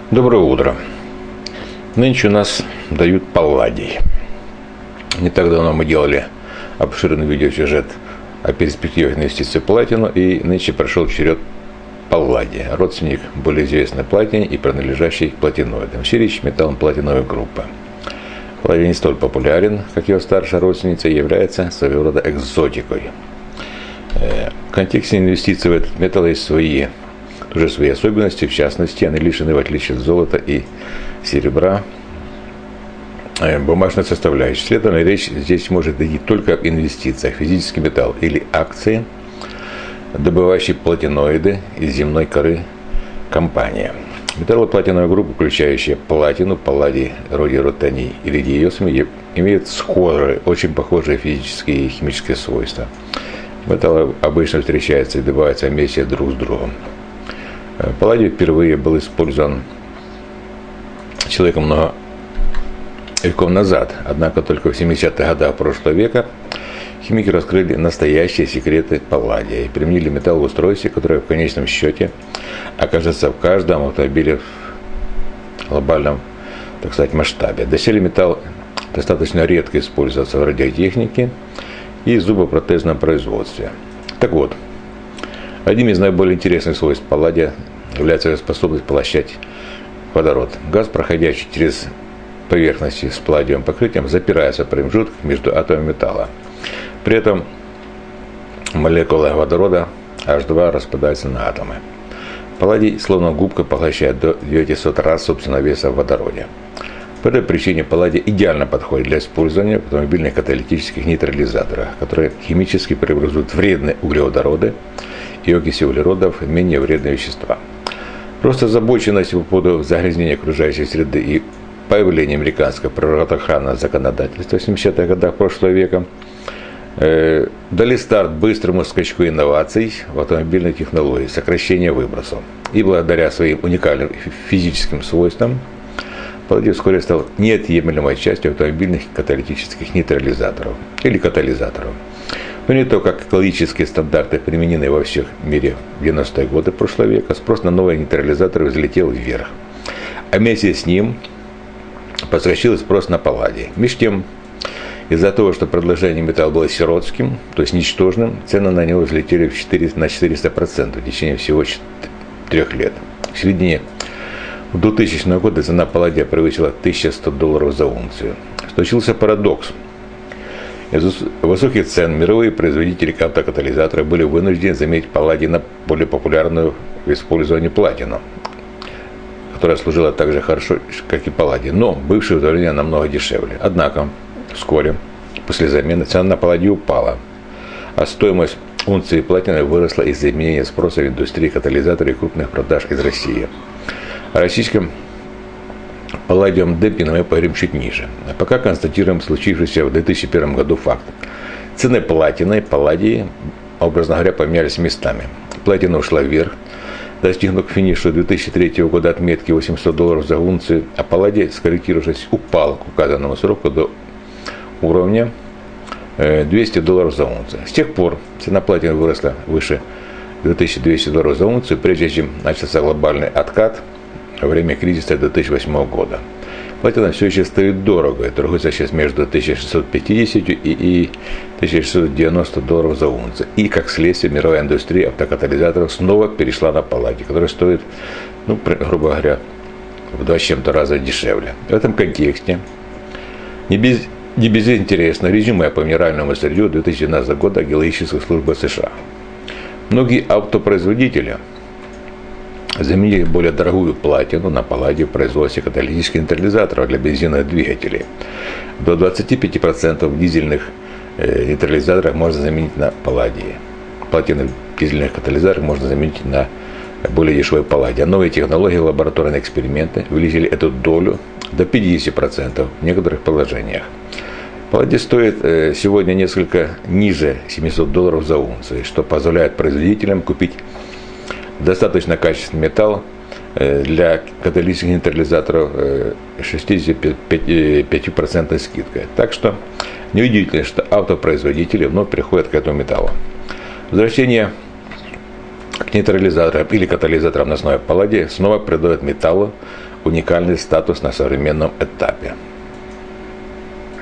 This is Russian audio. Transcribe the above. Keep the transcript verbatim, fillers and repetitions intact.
Доброе утро. Нынче у нас дают палладий. Не так давно мы делали обширный видеосюжет о перспективах инвестиций в платину, и нынче прошел черед палладия, родственник более известной платине и принадлежащий к платиноидам, сирич металлом платиновой группы. Палладий не столь популярен, как его старшая родственница, и является своего рода экзотикой. В контексте инвестиций в этот металл есть свои тоже свои особенности, в частности, они лишены, в отличие от золота и серебра, бумажной составляющей. Следовательно, речь здесь может идти только об инвестициях, физический металл или акции, добывающие платиноиды из земной коры компания. Металлы платиновой группы, включающие платину, палладий, родий, рутений и редиосми, имеют схожие, очень похожие физические и химические свойства. Металлы обычно встречаются и добываются вместе друг с другом. Палладий впервые был использован человеком много веков назад, однако только в семидесятых годах прошлого века химики раскрыли настоящие секреты палладия и применили металл в устройстве, которое в конечном счете окажется в каждом автомобиле в глобальном, так сказать, масштабе. Доселе металл достаточно редко используется в радиотехнике и зубопротезном производстве. Так вот, одним из наиболее интересных свойств палладия является его способность поглощать водород. Газ, проходящий через поверхности с палладиевым покрытием, запирается в промежутках между атомами металла. При этом молекулы водорода эйч два распадаются на атомы. Палладий, словно губка, поглощает до девятисот раз собственного веса в водороде. По этой причине палладий идеально подходит для использования в автомобильных каталитических нейтрализаторах, которые химически преобразуют вредные углеводороды и окиси углеродов в менее вредные вещества. Просто озабоченность по поводу загрязнения окружающей среды и появление американского природоохранного законодательства в семидесятых годах прошлого века э, дали старт быстрому скачку инноваций в автомобильной технологии, сокращения выбросов. И благодаря своим уникальным физическим свойствам палладий вскоре стал неотъемлемой частью автомобильных каталитических нейтрализаторов или катализаторов. Но не то, как экологические стандарты применены во всем мире в девяностые годы прошлого века, спрос на новые нейтрализаторы взлетел вверх. А вместе с ним подскочил спрос на палладий. Между тем, из-за того, что предложение металла было сиротским, то есть ничтожным, цены на него взлетели в четыреста, на четыреста процентов в течение всего трех лет. В середине двухтысячного года цена палладия превысила тысячу сто долларов за унцию. Случился парадокс. Из-за высоких цен мировые производители автокатализаторов были вынуждены заменить палладий на более популярную в использовании платину, которая служила так же хорошо, как и палладий, но бывшее удовлетворение намного дешевле. Однако, вскоре, после замены, цена на палладий упала, а стоимость унции платины выросла из-за изменения спроса в индустрии катализаторов и крупных продаж из России. О российском палладиевом демпинге мы поговорим чуть ниже. А пока констатируем случившийся в две тысячи первом году факт. Цены платины и палладии, образно говоря, поменялись местами. Платина ушла вверх, достигнув к финишу две тысячи третьего года отметки восемьсот долларов за унцию, а палладий, скорректировавшись, упал к указанному сроку до уровня двести долларов за унцию. С тех пор цена платины выросла выше две тысячи двухсот долларов за унцию, прежде чем начался глобальный откат во время кризиса две тысячи восьмого года. Платина все еще стоит дорого и торгуется сейчас между тысяча шестьсот пятьдесят и тысяча шестьсот девяносто долларов за унцию. И, как следствие, мировая индустрия автокатализаторов снова перешла на палладий, который стоит, ну, грубо говоря, в два с чем-то раза дешевле. В этом контексте не, без, не безинтересно резюме по минеральному сырью две тысячи двенадцатого года геологической службы США. Многие автопроизводители заменили более дорогую платину на палладий в производстве каталитических нейтрализаторов для бензиновых двигателей. До двадцати пяти процентов дизельных э, нейтрализаторов можно заменить на палладии. Платины дизельных катализаторов можно заменить на более дешевый палладий. А новые технологии, лабораторные эксперименты увеличили эту долю до пятидесяти процентов в некоторых положениях. Палладий стоит э, сегодня несколько ниже семисот долларов за унцию, что позволяет производителям купить достаточно качественный металл для каталитических нейтрализаторов шестьдесят пять процентов скидкой. Так что неудивительно, что автопроизводители вновь приходят к этому металлу. Возвращение к нейтрализаторам или катализаторам на основе палладия снова придает металлу уникальный статус на современном этапе.